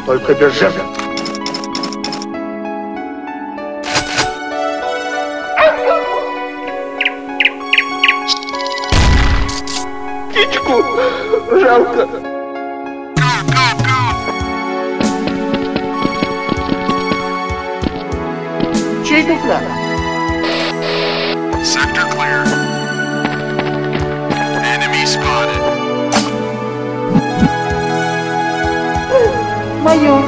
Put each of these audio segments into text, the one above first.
только без жертв. Птичку жалко. Чей дуплет? Sector clear. Enemy spotted. Майор.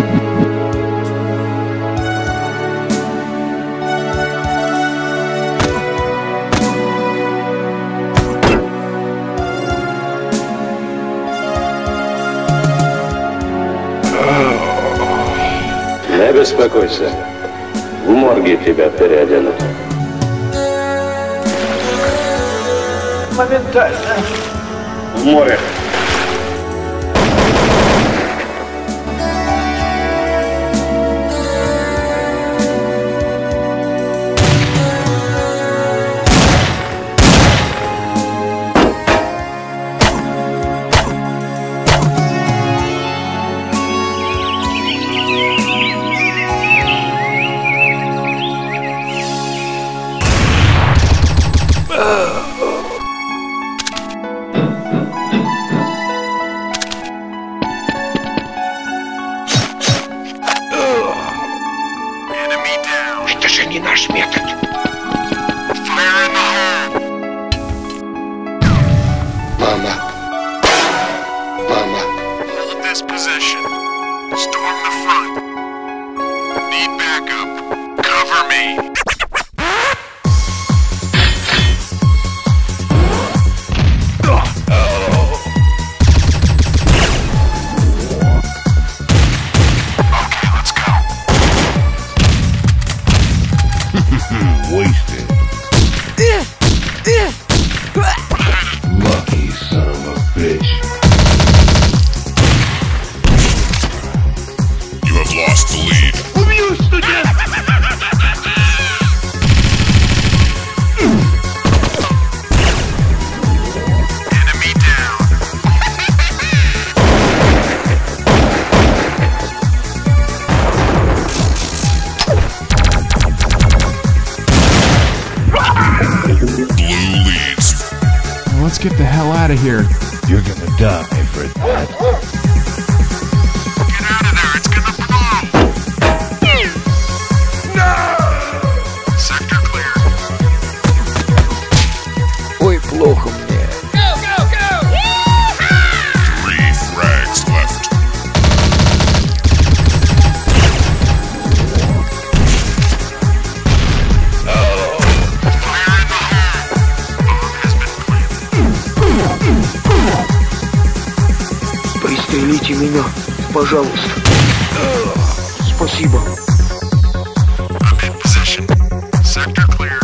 Не беспокойся. В морге тебя переоденут. Моментально. В море. Enemy down. Это же не наш метод. Fire in the hole. Мама. Мама. Hold this position. Storm the front. Need backup. Cover me. Okay, let's go. Wasted. Lucky son of a bitch. You have lost the lead. Убью, студент! Enemy down. Blue leads. Let's get the hell out of here. You're gonna die for that. Get out of there. It's gonna blow. No! Sector clear. Ой, плохо мне. 3 frags left. Fire in the hole. Bomb has been planted. Пристрелите меня, пожалуйста. Спасибо. I'm in position. Sector clear.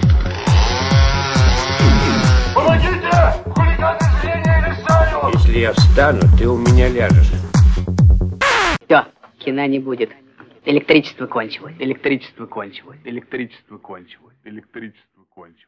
Если я встану, ты у меня ляжешь. Все, кино не будет. Электричество кончилось. Электричество кончилось. Электричество кончилось. Электричество кончилось.